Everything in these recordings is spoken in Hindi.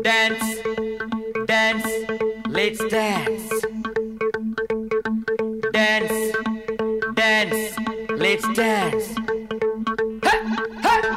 Dance, dance, let's dance. Dance, dance, let's dance. Hey, hey.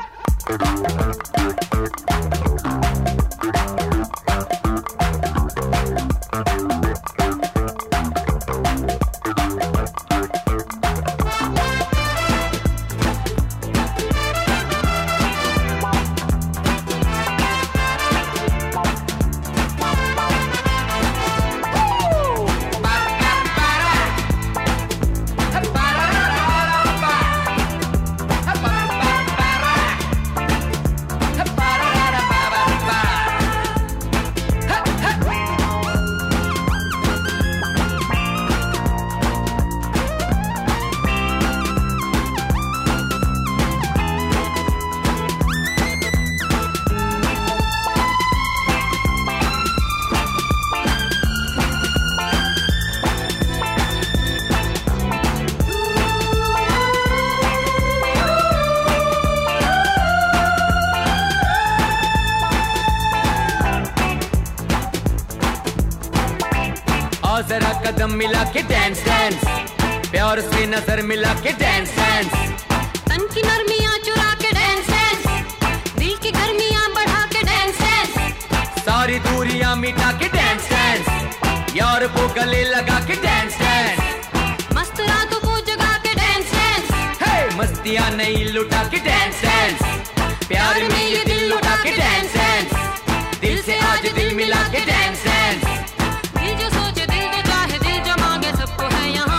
और जरा कदम मिला के डांस डांस, प्यार से नजर मिला के डांस डांस, तन की नरमियां चुरा के डांस डांस, दिल की गर्मियां बढ़ा के डांस डांस, सारी दूरियां मिटा के डांस डांस, यार को गले लगा के डांस डांस, मस्त रातों को जगा के डांस डांस, हे मस्तियां नहीं लुटा के डांस डांस, प्यार में ये दिल लुटा के डांस डांस, दिल से आज दिल मिला के डांस डांस, दिल जो सोचे दिल जो चाहे दिल जो मांगे सबको है यहाँ।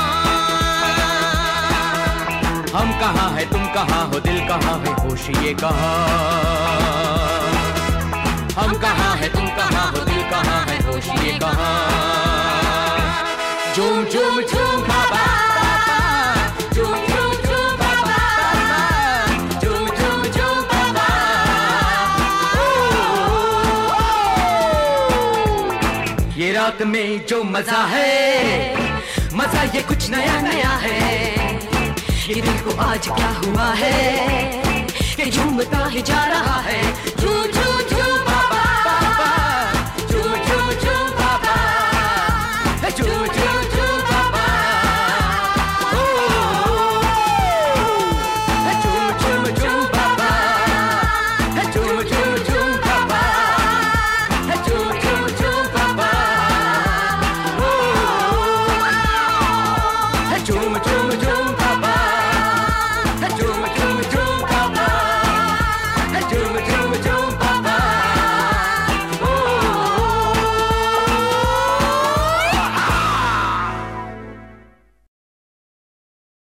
हम कहाँ है तुम कहाँ हो, दिल कहाँ है होश ये कहाँ। हम कहाँ है तुम कहाँ हो, दिल कहाँ है होश ये कहाँ। झूम झूम झूम बाबा, झूम झूम झूम बाबा, झूम झूम झूम बाबा। ये रात में जो मजा है, मजा ये कुछ नया नया है। ये दिल को आज क्या हुआ है कि झूमता ही जा रहा है।